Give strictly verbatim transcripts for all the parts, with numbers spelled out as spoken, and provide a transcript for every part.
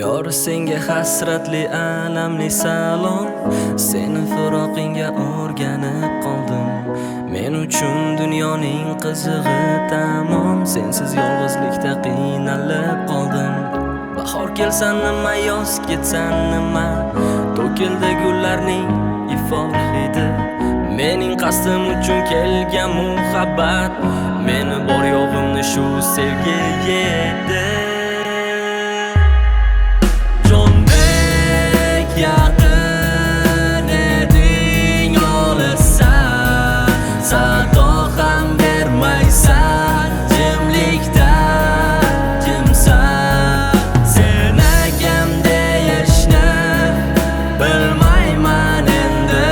Yor senga hasratli alamli salom, seni firoqingga o'rganib qoldim. Men uchun dunyoning qizig'i tamom, sensiz yolg'izlikda qiynalib qoldim. Bahor kelsa nima, yoz ketsa nima, to'kildi gullarning ifor hidi. Mening qasdim uchun kelgan muhabbat, meni bor yo'g'imni shu sevgi yedi. Jondek yaqin eding, olasan, sado ham bermaysan, jimlikda jimsan. Sen akam deyishni bilmayman endi,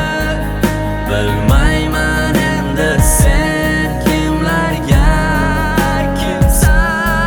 bilmayman endi sen kimlarga kimsan.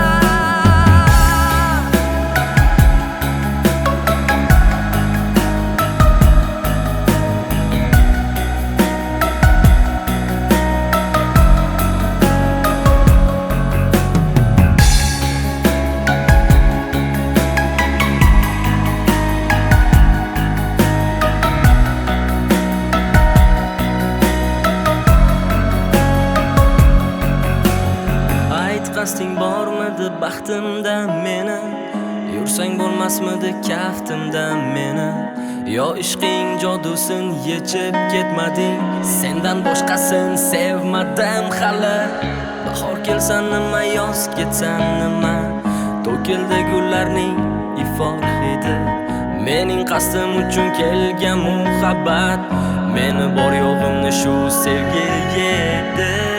Qasding bormidi baxtimda meni, yursang bo'lmasmidi kaftimda meni. Yo ishqing jodusin yechib ketmading, sendan boshqasin sevmadim hali. Bahor kelsa nima, yoz ketsa nima, to'kildi gullarning ifor hidi. Mening qasdim uchun kelgan muhabbat, meni bor yo'g'imni shu sevgi yedi.